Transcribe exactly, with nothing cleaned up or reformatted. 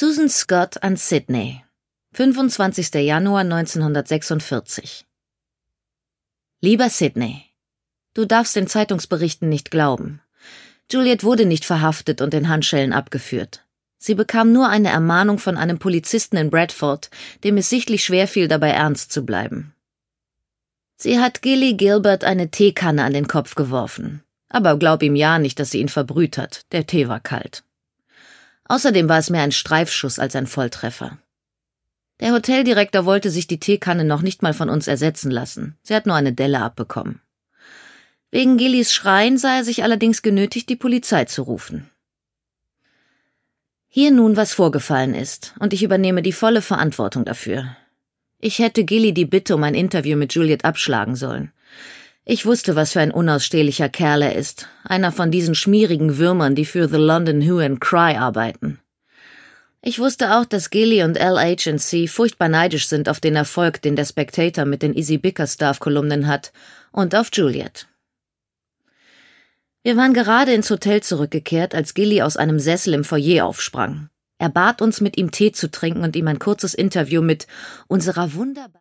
Susan Scott an Sydney, fünfundzwanzigster Januar neunzehnhundertsechsundvierzig. Lieber Sydney, du darfst den Zeitungsberichten nicht glauben. Juliet wurde nicht verhaftet und in Handschellen abgeführt. Sie bekam nur eine Ermahnung von einem Polizisten in Bradford, dem es sichtlich schwerfiel, dabei ernst zu bleiben. Sie hat Gilly Gilbert eine Teekanne an den Kopf geworfen. Aber glaub ihm ja nicht, dass sie ihn verbrüht hat. Der Tee war kalt. Außerdem war es mehr ein Streifschuss als ein Volltreffer. Der Hoteldirektor wollte sich die Teekanne noch nicht mal von uns ersetzen lassen. Sie hat nur eine Delle abbekommen. Wegen Gillys Schreien sah er sich allerdings genötigt, die Polizei zu rufen. Hier nun, was vorgefallen ist, und ich übernehme die volle Verantwortung dafür. Ich hätte Gilly die Bitte um ein Interview mit Juliet abschlagen sollen. Ich wusste, was für ein unausstehlicher Kerl er ist, einer von diesen schmierigen Würmern, die für The London Hue and Cry arbeiten. Ich wusste auch, dass Gilly und L H and C furchtbar neidisch sind auf den Erfolg, den der Spectator mit den Izzy Bickerstaff-Kolumnen hat, und auf Juliet. Wir waren gerade ins Hotel zurückgekehrt, als Gilly aus einem Sessel im Foyer aufsprang. Er bat uns, mit ihm Tee zu trinken und ihm ein kurzes Interview mit unserer wunderbaren